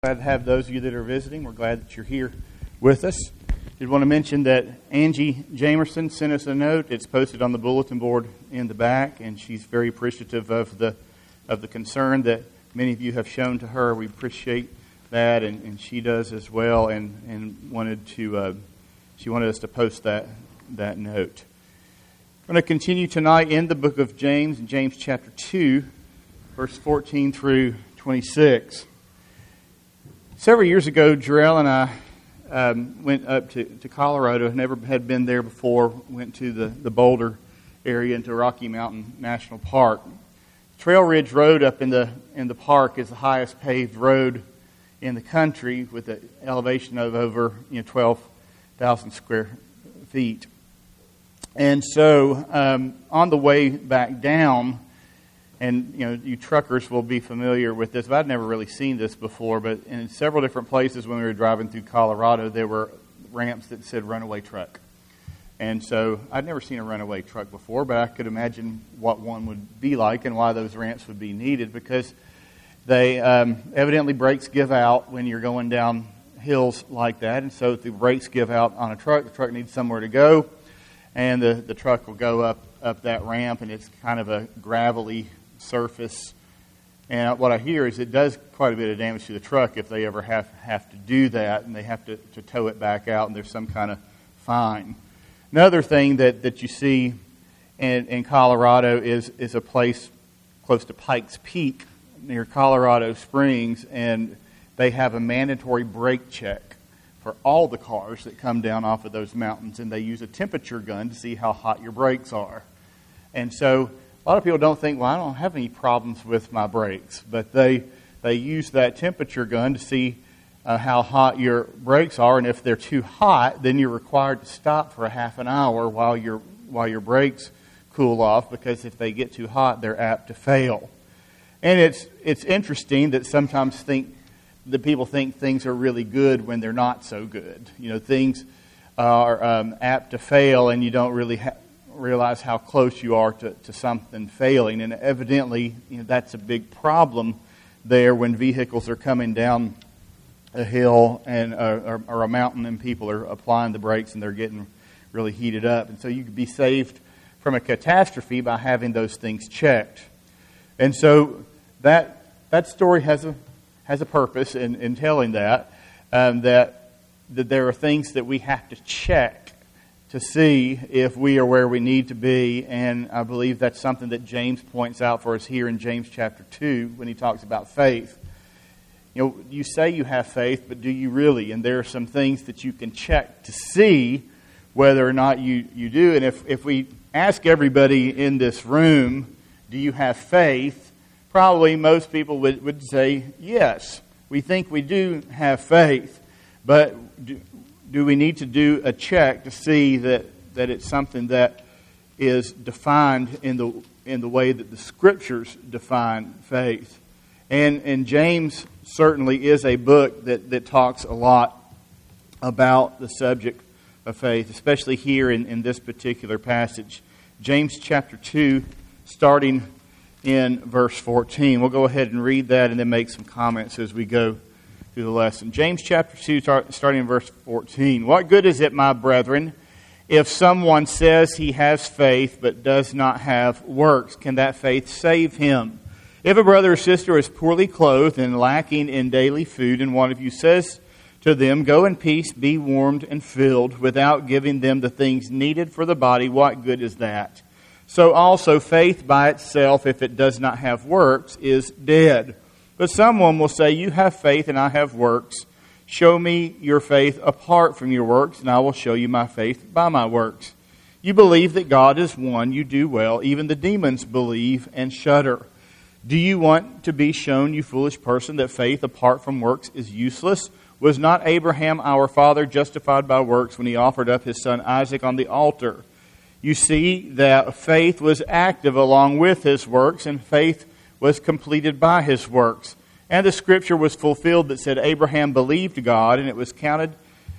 Glad to have those of you that are visiting. We're glad that you're here with us. Did want to mention that Angie Jamerson sent us a note. It's posted on the bulletin board in the back, and she's very appreciative of the concern that many of you have shown to her. We appreciate that, and she does as well. And she wanted us to post that note. We're going to continue tonight in the book of James, in James chapter 2, verse 14 through 26. Several years ago, Jarrell and I went up to Colorado. Never had been there before. Went to the Boulder area into Rocky Mountain National Park. Trail Ridge Road up in the park is the highest paved road in the country, with an elevation of over 12,000 square feet. And so on the way back down, and you truckers will be familiar with this, but I'd never really seen this before, but in several different places when we were driving through Colorado, there were ramps that said runaway truck. And so I'd never seen a runaway truck before, but I could imagine what one would be like and why those ramps would be needed, because they evidently brakes give out when you're going down hills like that. And so if the brakes give out on a truck, the truck needs somewhere to go, and the truck will go up that ramp, and it's kind of a gravelly surface. And what I hear is it does quite a bit of damage to the truck if they ever have to do that, and they have to tow it back out, and there's some kind of fine. Another thing that you see in Colorado is a place close to Pikes Peak near Colorado Springs, and they have a mandatory brake check for all the cars that come down off of those mountains, and they use a temperature gun to see how hot your brakes are. And so a lot of people don't think, well, I don't have any problems with my brakes, but they use that temperature gun to see how hot your brakes are, and if they're too hot, then you're required to stop for a half an hour while your brakes cool off, because if they get too hot, they're apt to fail. And it's interesting that sometimes people think things are really good when they're not so good. Things are apt to fail, and you don't really realize how close you are to something failing. And evidently, that's a big problem there when vehicles are coming down a hill and or a mountain, and people are applying the brakes and they're getting really heated up. And so you could be saved from a catastrophe by having those things checked. And so that story has a purpose in telling that there are things that we have to check to see if we are where we need to be. And I believe that's something that James points out for us here in James chapter 2 when he talks about faith. You say you have faith, but do you really? And there are some things that you can check to see whether or not you do. And if we ask everybody in this room, do you have faith? Probably most people would say yes. We think we do have faith, but do we need to do a check to see that it's something that is defined in the way that the Scriptures define faith? And James certainly is a book that talks a lot about the subject of faith, especially here in this particular passage. James chapter 2, starting in verse 14. We'll go ahead and read that and then make some comments as we go through the lesson. James chapter 2, starting in verse 14. What good is it, my brethren, if someone says he has faith but does not have works? Can that faith save him? If a brother or sister is poorly clothed and lacking in daily food, and one of you says to them, go in peace, be warmed and filled, without giving them the things needed for the body, what good is that? So also faith by itself, if it does not have works, is dead. But someone will say, you have faith and I have works. Show me your faith apart from your works, and I will show you my faith by my works. You believe that God is one, you do well. Even the demons believe and shudder. Do you want to be shown, you foolish person, that faith apart from works is useless? Was not Abraham our father justified by works when he offered up his son Isaac on the altar? You see that faith was active along with his works, and faith was completed by his works. And the Scripture was fulfilled that said, Abraham believed God, and it was counted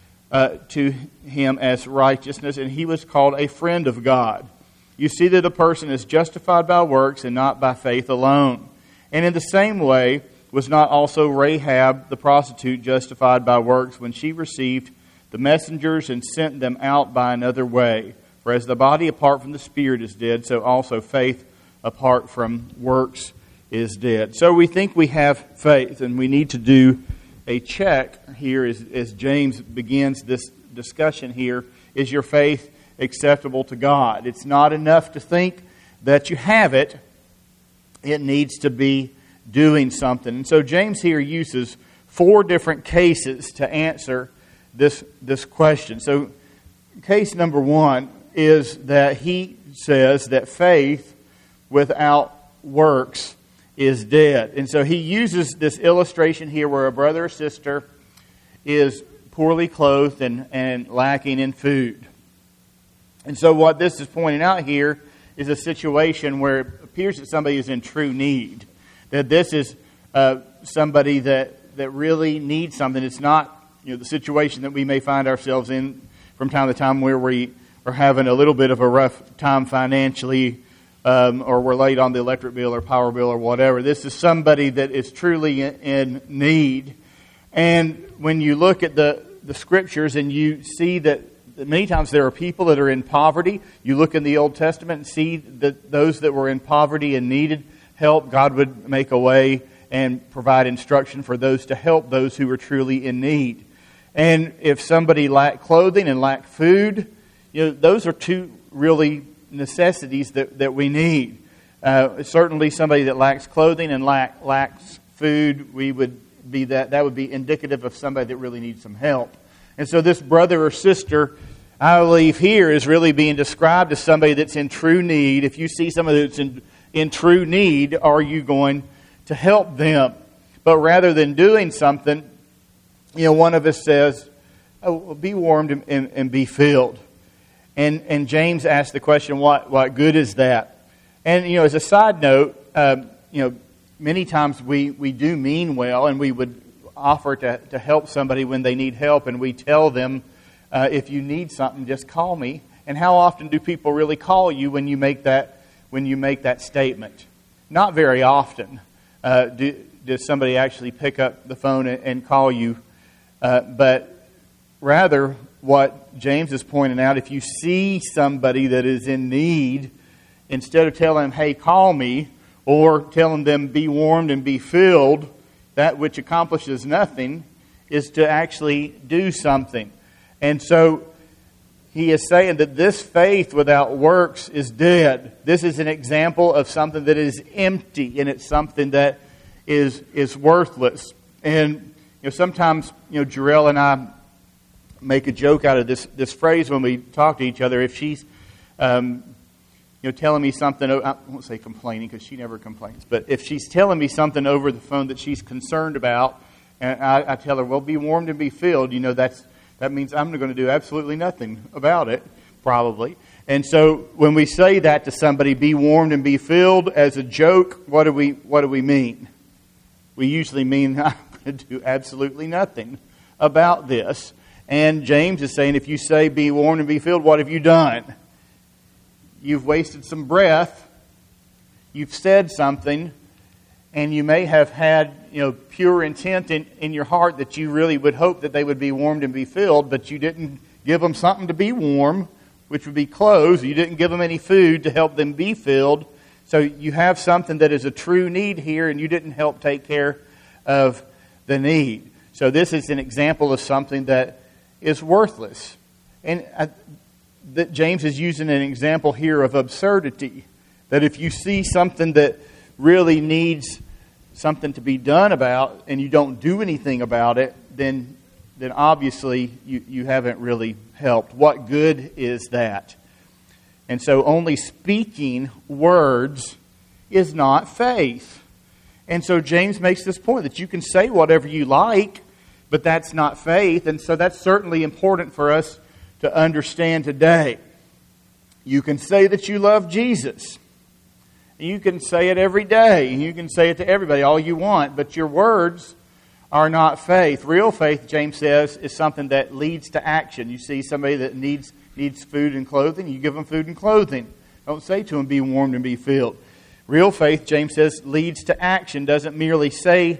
to him as righteousness, and he was called a friend of God. You see that a person is justified by works and not by faith alone. And in the same way, Was not also Rahab the prostitute justified by works when she received the messengers and sent them out by another way? For as the body apart from the spirit is dead, so also faith apart from works is dead. So we think we have faith, and we need to do a check here as James begins this discussion here. Is your faith acceptable to God? It's not enough to think that you have it. It needs to be doing something. And so James here uses 4 different cases to answer this question. So case number 1 is that he says that faith without works is dead. And so he uses this illustration here where a brother or sister is poorly clothed and lacking in food. And so what this is pointing out here is a situation where it appears that somebody is in true need. That this is somebody that really needs something. It's not the situation that we may find ourselves in from time to time where we are having a little bit of a rough time financially, or we're late on the electric bill or power bill or whatever. This is somebody that is truly in need. And when you look at the Scriptures and you see that many times there are people that are in poverty, you look in the Old Testament and see that those that were in poverty and needed help, God would make a way and provide instruction for those to help those who were truly in need. And if somebody lacked clothing and lacked food, those are 2 really necessities that we need. Certainly somebody that lacks clothing and lacks food, that would be indicative of somebody that really needs some help. And so this brother or sister, I believe here, is really being described as somebody that's in true need. If you see somebody that's in true need, are you going to help them? But rather than doing something, one of us says, be warmed and be filled. And James asked the question, what good is that? And, as a side note, many times we do mean well, and we would offer to help somebody when they need help, and we tell them, if you need something, just call me. And how often do people really call you when you make that statement? Not very often. Does somebody actually pick up the phone and call you? But rather, what James is pointing out, if you see somebody that is in need, instead of telling them, hey, call me, or telling them, be warmed and be filled, that which accomplishes nothing, is to actually do something. And so he is saying that this faith without works is dead. This is an example of something that is empty, and it's something that is worthless. And sometimes Jarrell and I make a joke out of this phrase when we talk to each other. If she's telling me something, I won't say complaining because she never complains, but if she's telling me something over the phone that she's concerned about, and I tell her, well, be warmed and be filled, that means I'm going to do absolutely nothing about it, probably. And so when we say that to somebody, be warmed and be filled, as a joke, what do we mean? We usually mean, I'm going to do absolutely nothing about this. And James is saying, if you say be warmed and be filled, what have you done? You've wasted some breath. You've said something. And you may have had pure intent in your heart that you really would hope that they would be warmed and be filled, but you didn't give them something to be warm, which would be clothes. You didn't give them any food to help them be filled. So you have something that is a true need here, and you didn't help take care of the need. So this is an example of something that is worthless. And that James is using an example here of absurdity. That if you see something that really needs something to be done about, and you don't do anything about it, then obviously you haven't really helped. What good is that? And so only speaking words is not faith. And so James makes this point that you can say whatever you like, but that's not faith. And so that's certainly important for us to understand today. You can say that you love Jesus. You can say it every day. You can say it to everybody, all you want. But your words are not faith. Real faith, James says, is something that leads to action. You see somebody that needs food and clothing, you give them food and clothing. Don't say to them, be warmed and be filled. Real faith, James says, leads to action. Doesn't merely say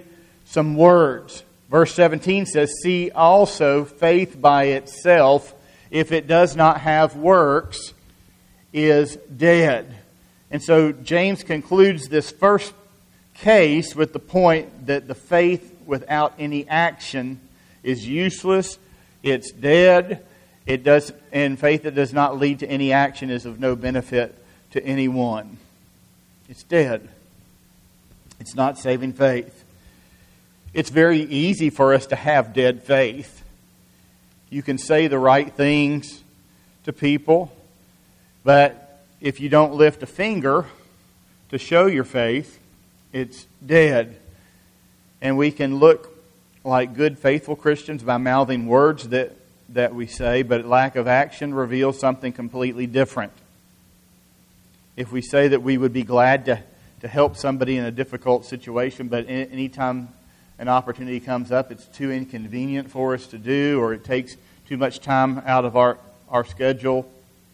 some words. Verse 17 says, "See also faith by itself, if it does not have works, is dead." And so James concludes this first case with the point that the faith without any action is useless, it's dead, and faith that does not lead to any action is of no benefit to anyone. It's dead. It's not saving faith. It's very easy for us to have dead faith. You can say the right things to people, but if you don't lift a finger to show your faith, it's dead. And we can look like good, faithful Christians by mouthing words that we say, but lack of action reveals something completely different. If we say that we would be glad to help somebody in a difficult situation, but anytime an opportunity comes up, it's too inconvenient for us to do, or it takes too much time out of our schedule,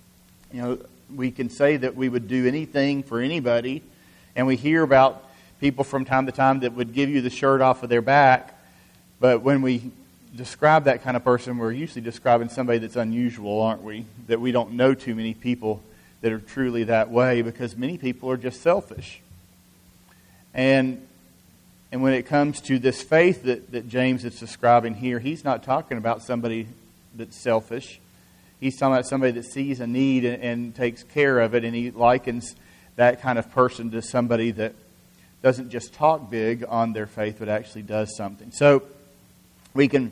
we can say that we would do anything for anybody, and we hear about people from time to time that would give you the shirt off of their back, but when we describe that kind of person, we're usually describing somebody that's unusual, aren't we? That we don't know too many people that are truly that way, because many people are just selfish. And when it comes to this faith that James is describing here, he's not talking about somebody that's selfish. He's talking about somebody that sees a need and takes care of it, and he likens that kind of person to somebody that doesn't just talk big on their faith, but actually does something. So we can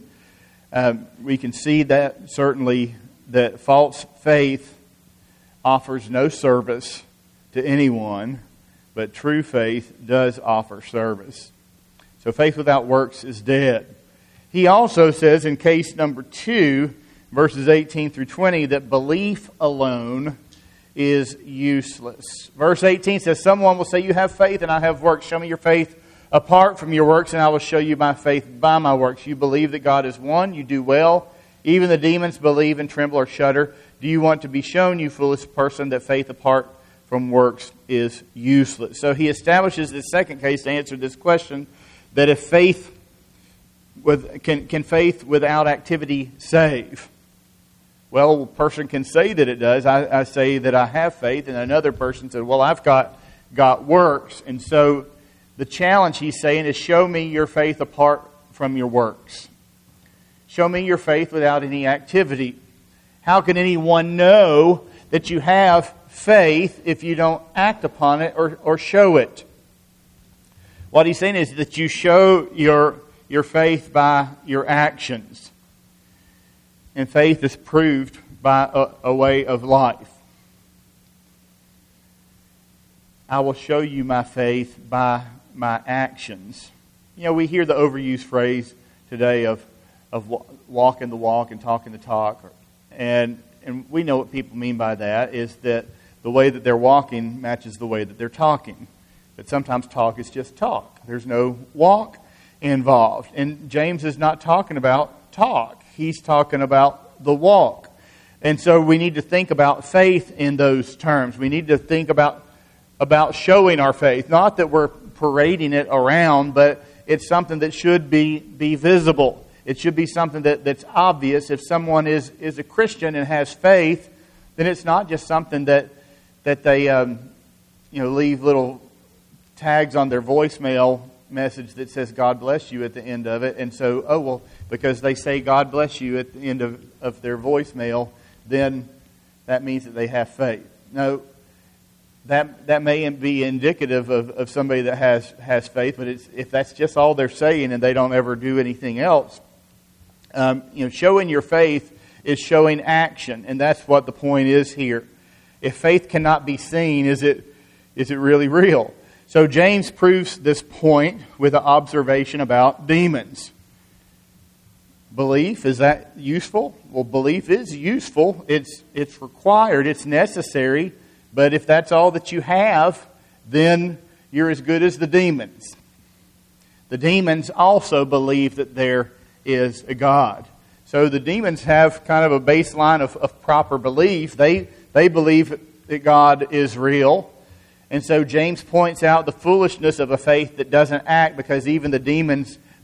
see that certainly that false faith offers no service to anyone, but true faith does offer service. So faith without works is dead. He also says in case number 2, verses 18 through 20, that belief alone is useless. Verse 18 says, "Someone will say, 'You have faith and I have works. Show me your faith apart from your works, and I will show you my faith by my works. You believe that God is one. You do well. Even the demons believe and tremble or shudder. Do you want to be shown, you foolish person, that faith apart from works is useless?'" So he establishes this second case to answer this question, that if faith can faith without activity save? Well, a person can say that it does. I say that I have faith, and another person said, "Well, I've got works." And so the challenge he's saying is, show me your faith apart from your works. Show me your faith without any activity. How can anyone know that you have faith if you don't act upon it or show it? What he's saying is that you show your faith by your actions. And faith is proved by a way of life. I will show you my faith by my actions. We hear the overused phrase today of walking the walk and talking the talk. And we know what people mean by that is that the way that they're walking matches the way that they're talking. But sometimes talk is just talk. There's no walk involved. And James is not talking about talk. He's talking about the walk. And so we need to think about faith in those terms. We need to think about showing our faith. Not that we're parading it around, but it's something that should be visible. It should be something that's obvious. If someone is a Christian and has faith, then it's not just something that they leave little tags on their voicemail message that says "God bless you" at the end of it. And so, because they say "God bless you" at the end of their voicemail, then that means that they have faith. No, that may be indicative of somebody that has faith, but if that's just all they're saying and they don't ever do anything else, showing your faith is showing action, and that's what the point is here. If faith cannot be seen, is it really real? So James proves this point with an observation about demons. Belief, is that useful? Well, belief is useful. It's required. It's necessary. But if that's all that you have, then you're as good as the demons. The demons also believe that there is a God. So the demons have kind of a baseline of proper belief. They believe that God is real. And so James points out the foolishness of a faith that doesn't act, because even the demons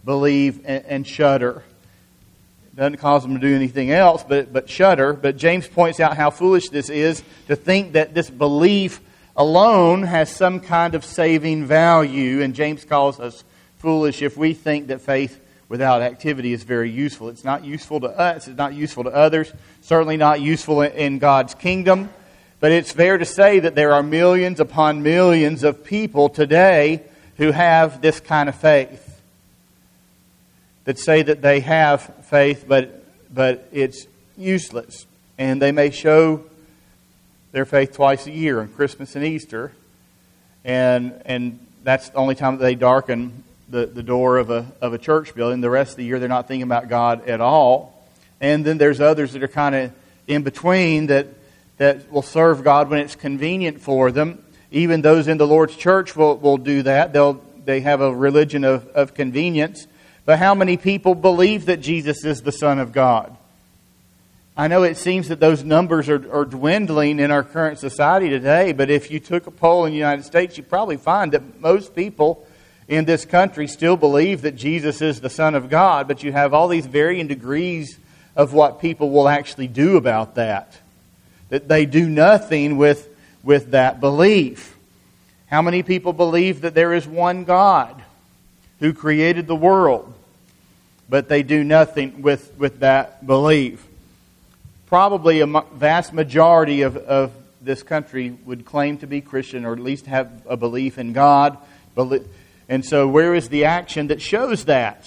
believe and shudder. It doesn't cause them to do anything else but shudder. But James points out how foolish this is to think that this belief alone has some kind of saving value. And James calls us foolish if we think that faith without activity is very useful. It's not useful to us. It's not useful to others. Certainly not useful in God's kingdom. But it's fair to say that there are millions upon millions of people today who have this kind of faith. That say that they have faith, but it's useless. And they may show their faith twice a year, on Christmas and Easter. And that's the only time that they darken the door of a church building. The rest of the year they're not thinking about God at all. And then there's others that are kind of in between that will serve God when it's convenient for them. Even those in the Lord's church will do that. They have a religion of convenience. But how many people believe that Jesus is the Son of God? I know it seems that those numbers are dwindling in our current society today, but if you took a poll in the United States, you'd probably find that most people in this country still believe that Jesus is the Son of God, but you have all these varying degrees of what people will actually do about that. That they do nothing with that belief. How many people believe that there is one God who created the world, but they do nothing with that belief? Probably a vast majority of this country would claim to be Christian, or at least have a belief in God. And so where is the action that shows that?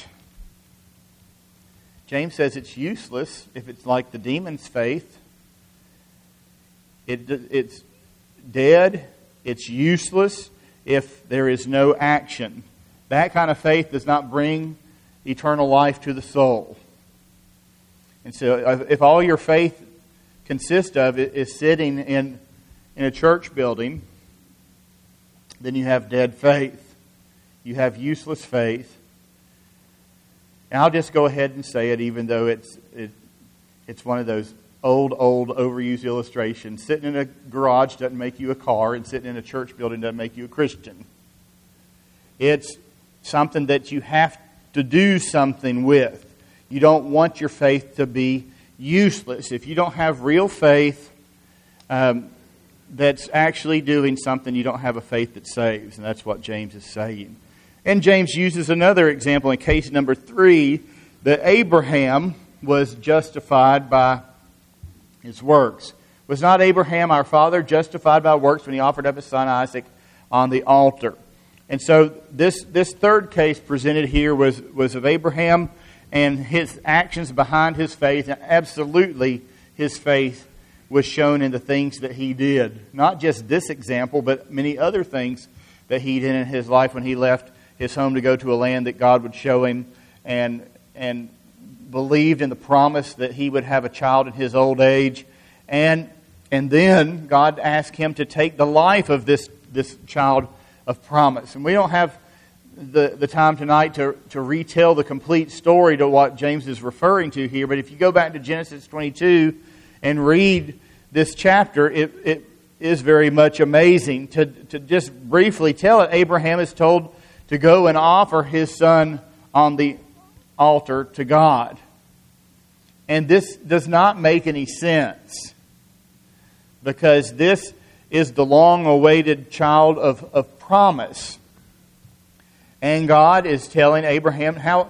James says it's useless if it's like the demon's faith. It's dead. It's useless if there is no action. That kind of faith does not bring eternal life to the soul. And so if all your faith consists of is sitting in a church building, then you have dead faith. You have useless faith. And I'll just go ahead and say it, even though it's one of those old overused illustrations. Sitting in a garage doesn't make you a car, and sitting in a church building doesn't make you a Christian. It's something that you have to do something with. You don't want your faith to be useless. If you don't have real faith that's actually doing something, you don't have a faith that saves. And that's what James is saying. And James uses another example in case number 3, that Abraham was justified by his works. Was not Abraham our father justified by works when he offered up his son Isaac on the altar? And so this third case presented here was of Abraham and his actions behind his faith. And absolutely his faith was shown in the things that he did. Not just this example, but many other things that he did in his life when he left his home to go to a land that God would show him, and believed in the promise that he would have a child in his old age. And then God asked him to take the life of this child of promise. And we don't have the time tonight to retell the complete story to what James is referring to here. But if you go back to Genesis 22 and read this chapter, it is very much amazing. To just briefly tell it, Abraham is told to go and offer his son on the altar to God. And this does not make any sense, because this is the long-awaited child of promise. And God is telling Abraham, how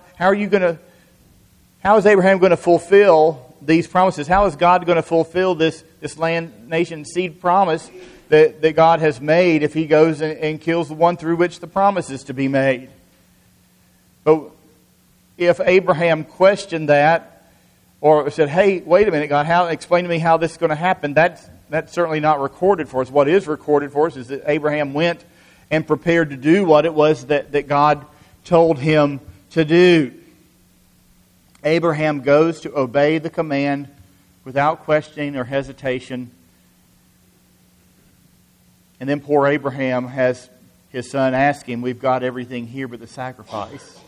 is Abraham going to fulfill these promises? How is God going to fulfill this land, nation, seed promise that God has made if he goes and kills the one through which the promise is to be made? But if Abraham questioned that, or said, hey, wait a minute, God, explain to me how this is going to happen, that's certainly not recorded for us. What is recorded for us is that Abraham went and prepared to do what it was that God told him to do. Abraham goes to obey the command without questioning or hesitation. And then poor Abraham has his son ask him, we've got everything here but the sacrifice.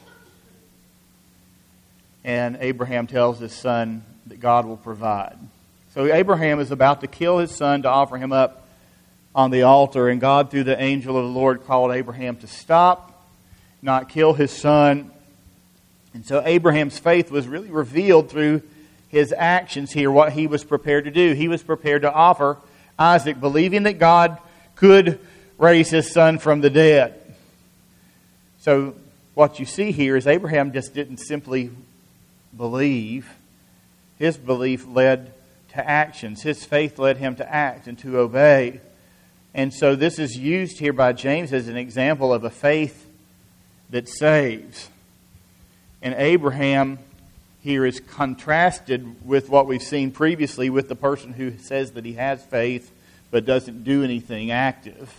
And Abraham tells his son that God will provide. So Abraham is about to kill his son to offer him up on the altar. And God, through the angel of the Lord, called Abraham to stop, not kill his son. And so Abraham's faith was really revealed through his actions here, what he was prepared to do. He was prepared to offer Isaac, believing that God could raise his son from the dead. So what you see here is Abraham just didn't simply believe. His belief led to actions. His faith led him to act and to obey. And so this is used here by James as an example of a faith that saves. And Abraham here is contrasted with what we've seen previously with the person who says that he has faith but doesn't do anything active.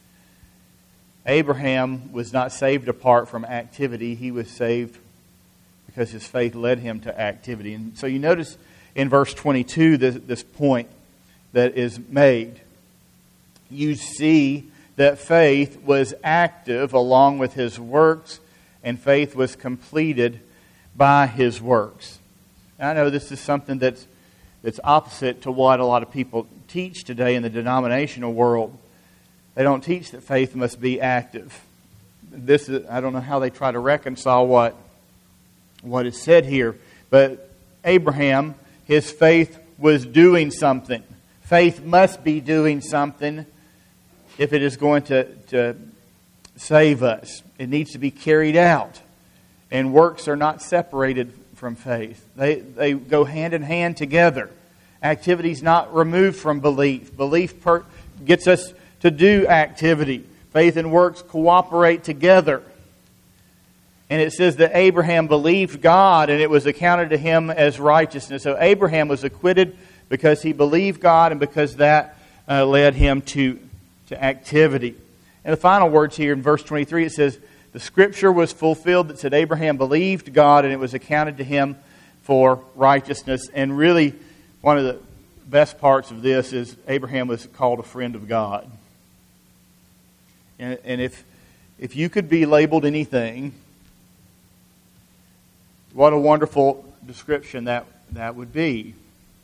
Abraham was not saved apart from activity. He was saved because his faith led him to activity. And so you notice in verse 22 this point that is made. You see that faith was active along with his works, and faith was completed by his works. And I know this is something that's opposite to what a lot of people teach today in the denominational world. They don't teach that faith must be active. I don't know how they try to reconcile what is said here. But Abraham, his faith was doing something. Faith must be doing something if it is going to save us. It needs to be carried out. And works are not separated from faith. They go hand in hand together. Activity is not removed from belief. Belief gets us to do activity. Faith and works cooperate together. And it says that Abraham believed God and it was accounted to him as righteousness. So Abraham was acquitted because he believed God and because that led him to activity. And the final words here in verse 23, it says, the scripture was fulfilled that said Abraham believed God and it was accounted to him for righteousness. And really, one of the best parts of this is Abraham was called a friend of God. And if you could be labeled anything, what a wonderful description that would be.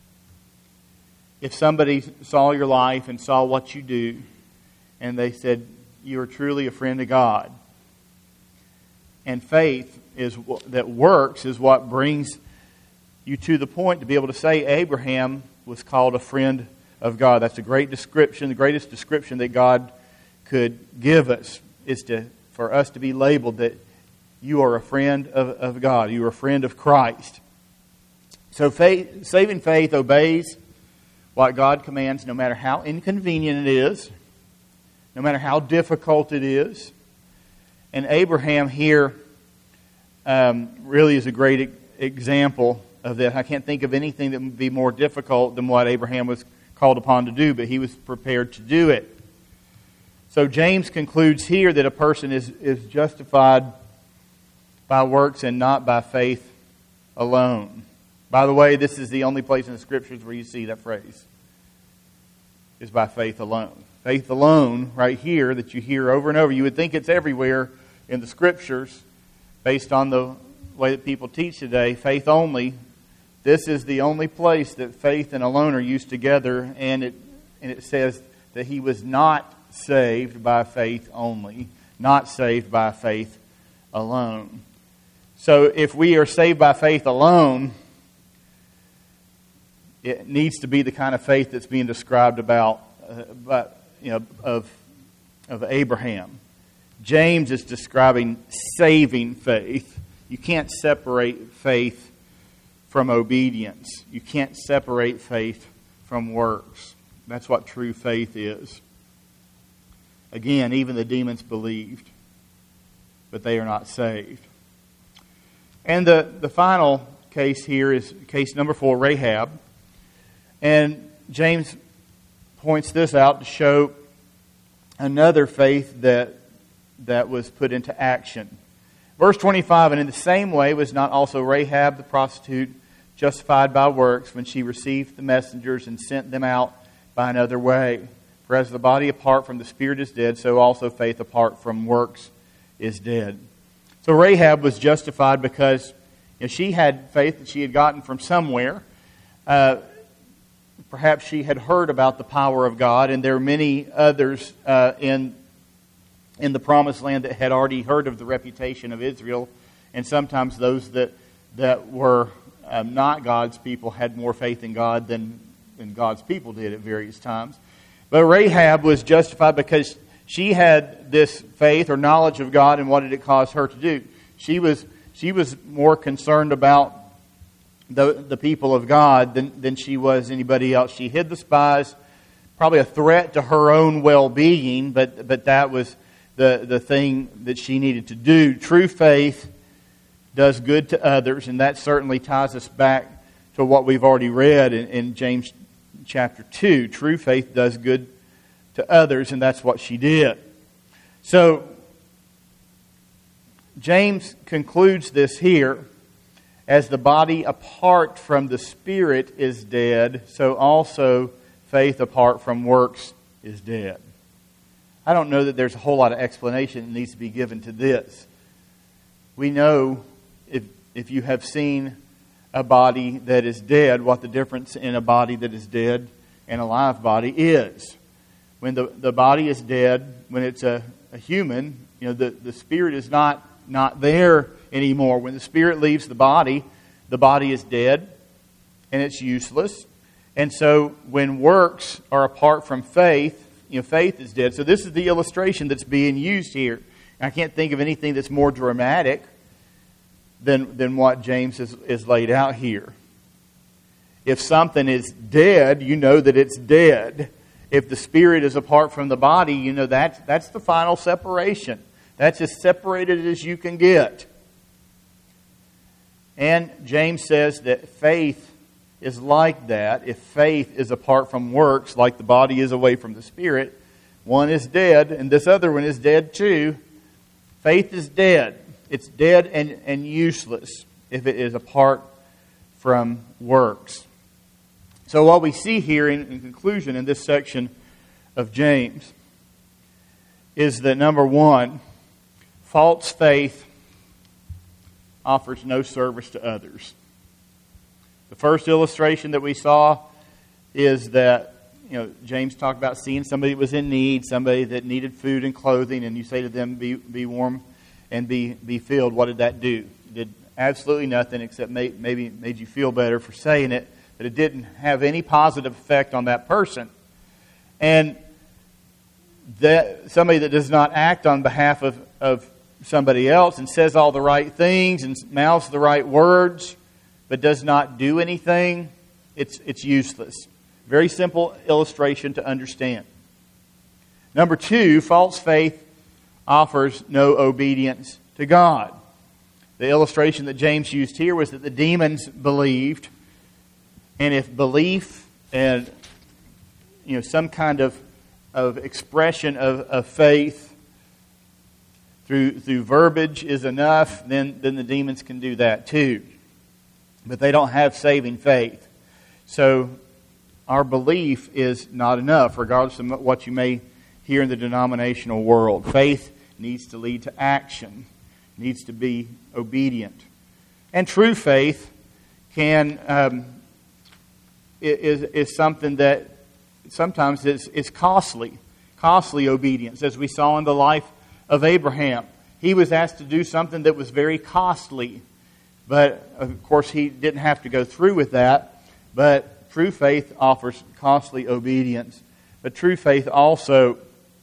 If somebody saw your life and saw what you do, and they said, you are truly a friend of God. And faith that works is what brings you to the point to be able to say Abraham was called a friend of God. That's a great description. The greatest description that God could give us is for us to be labeled that you are a friend of God. You are a friend of Christ. So saving faith obeys what God commands no matter how inconvenient it is, no matter how difficult it is. And Abraham here really is a great example of that. I can't think of anything that would be more difficult than what Abraham was called upon to do, but he was prepared to do it. So James concludes here that a person is justified by works and not by faith alone. By the way, this is the only place in the Scriptures where you see that phrase, is by faith alone. Faith alone, right here, that you hear over and over. You would think it's everywhere in the Scriptures, based on the way that people teach today. Faith only. This is the only place that faith and alone are used together, and it says that he was not saved by faith only, not saved by faith alone. So if we are saved by faith alone, it needs to be the kind of faith that's being described about of Abraham. James is describing saving faith. You can't separate faith from obedience. You can't separate faith from works. That's what true faith is. Again, even the demons believed, but they are not saved. And the final case here is case number 4, Rahab. And James points this out to show another faith that was put into action. Verse 25, and in the same way was not also Rahab the prostitute justified by works when she received the messengers and sent them out by another way? For as the body apart from the spirit is dead, so also faith apart from works is dead. So Rahab was justified because she had faith that she had gotten from somewhere. Perhaps she had heard about the power of God, and there were many others in the Promised Land that had already heard of the reputation of Israel and sometimes those that were not God's people had more faith in God than God's people did at various times. But Rahab was justified because she had this faith or knowledge of God, and what did it cause her to do? She was more concerned about the people of God than she was anybody else. She hid the spies, probably a threat to her own well-being, but that was the thing that she needed to do. True faith does good to others, and that certainly ties us back to what we've already read in James chapter 2. True faith does good to others, and that's what she did. So, James concludes this here. As the body apart from the Spirit is dead, so also faith apart from works is dead. I don't know that there's a whole lot of explanation that needs to be given to this. We know, if you have seen a body that is dead, what the difference in a body that is dead and a live body is. When the body is dead, when it's a human, the spirit is not there anymore. When the spirit leaves the body is dead and it's useless. And so when works are apart from faith, faith is dead. So this is the illustration that's being used here. I can't think of anything that's more dramatic than what James is laid out here. If something is dead, you know that it's dead. If the spirit is apart from the body, that's the final separation. That's as separated as you can get. And James says that faith is like that. If faith is apart from works, like the body is away from the spirit, one is dead and this other one is dead too. Faith is dead. It's dead and useless if it is apart from works. So what we see here in conclusion in this section of James is that, number one, false faith offers no service to others. The first illustration that we saw is that, James talked about seeing somebody that was in need, somebody that needed food and clothing, and you say to them, be warm and be filled. What did that do? It did absolutely nothing except maybe made you feel better for saying it, but it didn't have any positive effect on that person. And that somebody that does not act on behalf of somebody else and says all the right things and mouths the right words, but does not do anything, it's useless. Very simple illustration to understand. Number two, false faith offers no obedience to God. The illustration that James used here was that the demons believed, and if belief and some kind of expression of faith through verbiage is enough, then the demons can do that too. But they don't have saving faith. So our belief is not enough, regardless of what you may hear in the denominational world. Faith needs to lead to action, needs to be obedient. And true faith is something that sometimes is costly obedience, as we saw in the life of Abraham. He was asked to do something that was very costly. But, of course, he didn't have to go through with that. But true faith offers costly obedience. But true faith also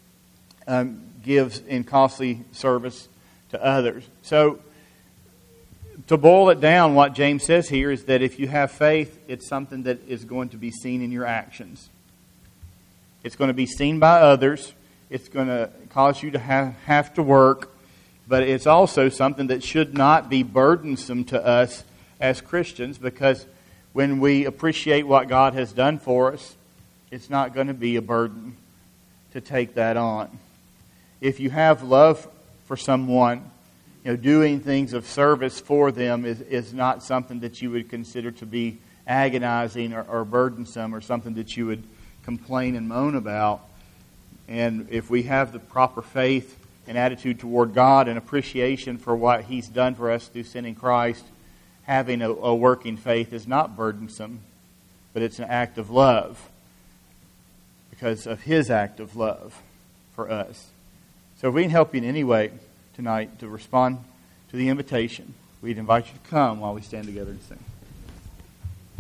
gives in costly service to others. So, to boil it down, what James says here is that if you have faith, it's something that is going to be seen in your actions. It's going to be seen by others. It's going to cause you to have to work. But it's also something that should not be burdensome to us as Christians, because when we appreciate what God has done for us, it's not going to be a burden to take that on. If you have love for someone, doing things of service for them is not something that you would consider to be agonizing or burdensome, or something that you would complain and moan about. And if we have the proper faith and attitude toward God and appreciation for what He's done for us through sin in Christ, having a working faith is not burdensome, but it's an act of love because of His act of love for us. So if we can help you in any way tonight to respond to the invitation, we'd invite you to come while we stand together and sing.